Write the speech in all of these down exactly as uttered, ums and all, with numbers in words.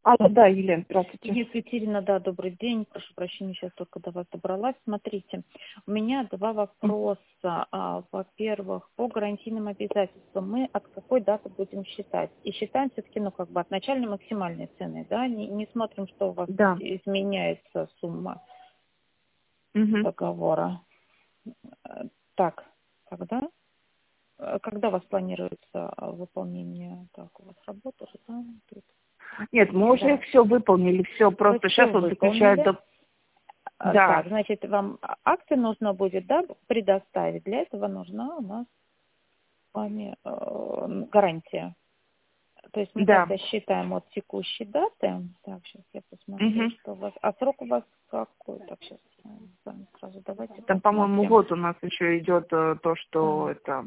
А, да, Елена, здравствуйте. Екатерина, да, добрый день. Прошу прощения, сейчас только до вас добралась. Смотрите, у меня два вопроса. А, Во-первых, по гарантийным обязательствам мы от какой даты будем считать? И считаем все-таки, ну, как бы от начальной максимальной цены, да? Не, не смотрим, что у вас Да. изменяется сумма Угу. договора. Э, Так, когда? Э, Когда у вас планируется а, выполнение? Так, у вас работа же, да? Тут. Нет, мы уже Да. все выполнили, все, Вы просто все сейчас он заключает... выполнили. доп- А, Да, Так, значит, вам акцию нужно будет, да, предоставить. Для этого нужна у нас с вами э, гарантия. То есть мы да. тогда считаем от текущей даты. Так, сейчас я посмотрю, Угу. что у вас... А срок у вас какой? Так, сейчас с вами сразу давайте Там, по-моему, посмотрим. вот у нас еще идет э, то, что А, это...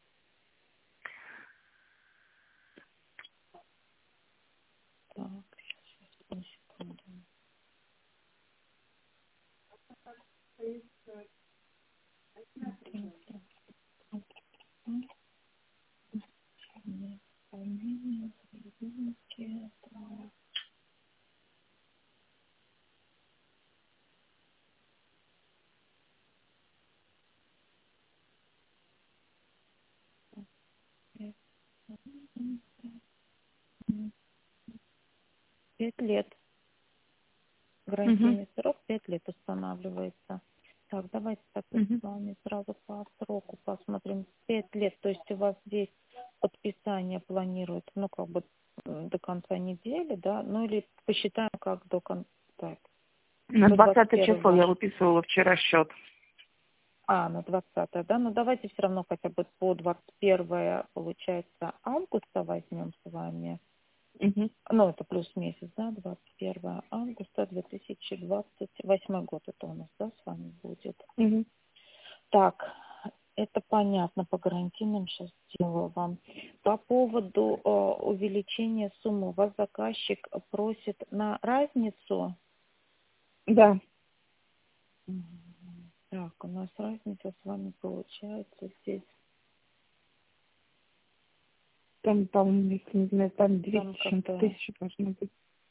Так, сейчас, одну секунду. Смотрите. Исполнение, извините, это пять лет. Угу. Гарантийный срок пять лет устанавливается. Так, давайте так вот Угу. с вами сразу по сроку посмотрим. Пять лет, то есть у вас здесь подписание планируется, ну, как бы м, до конца недели, да, ну, или посчитаем, как до конца, так, На до двадцать двадцатое число первого. я выписывала вчера счет. А, на двадцатое, да, ну, давайте все равно хотя бы по двадцать первое, получается, августа возьмем с вами. Угу. Ну, это плюс месяц, да, двадцать первое августа две тысячи двадцать восьмой год это у нас, да, с вами будет. Угу. Так, это понятно, по гарантийным сейчас сделаю вам. По поводу э, увеличения суммы, вас заказчик просит на разницу. Да. Мгм. Так, у нас разница с вами получается здесь, Там, по-моему, если не знаю, там там двести с чем-то как-то тысяч должно быть.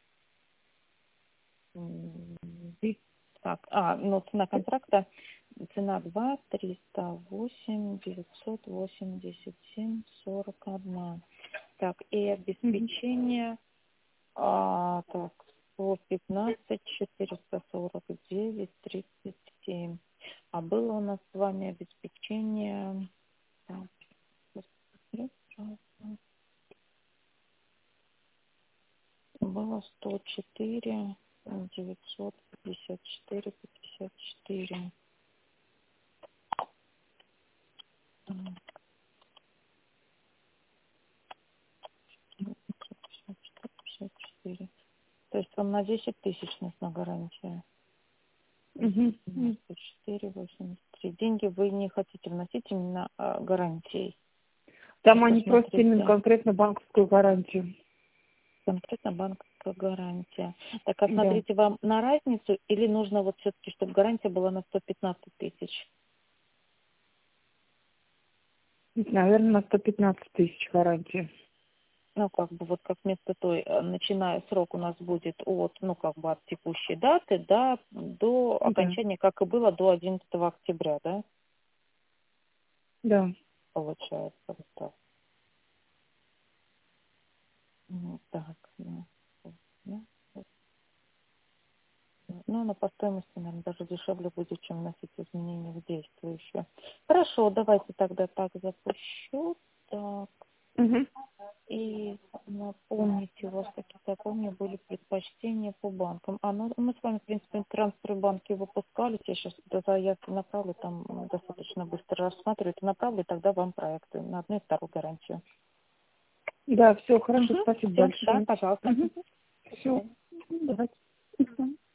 м, ви- так, а, ну, цена контракта, цена два, триста восемь, девятьсот восемьдесят семь, сорок один. Так, и Угу. обеспечение, а, так, сто пятнадцать, четыреста сорок девять, тридцать семь. А было у нас с вами обеспечение, так, посмотрю сразу. Было сто четыре, девятьсот пятьдесят четыре, пятьдесят четыре. пятьдесят четыре, пятьдесят четыре. То есть вам на десять тысяч нужна гарантия. Угу. девяносто четыре, восемьдесят три. Деньги вы не хотите вносить именно а, гарантией. Там Вот они просят именно посмотрите, конкретно банковскую гарантию. конкретно банковская гарантия. Так, а Да. смотрите, вам на разницу или нужно вот все-таки, чтобы гарантия была на сто пятнадцать тысяч? Наверное, на сто пятнадцать тысяч гарантии. Ну, как бы вот как вместо той, э, начиная срок у нас будет от, ну, как бы от текущей даты, да, до Да. окончания, как и было, до одиннадцатого октября, да, Да. получается, вот так. Ну, так, ну, вот, да, вот, да. Ну, но по стоимости, наверное, даже дешевле будет, чем вносить изменения в действующее. Хорошо, давайте тогда так запущу. Так, Угу. и напомните, у вас какие-то, я помню, были предпочтения по банкам. А, ну, мы с вами, в принципе, трансферы банки выпускали. Я сейчас до заявки направлю, там м, достаточно быстро рассматривают. И направлю тогда вам проекты на одну и вторую гарантию. Да, все, хорошо, Угу. спасибо Все, да, большое. пожалуйста. Угу. До Все, свидания. давайте. Мгм.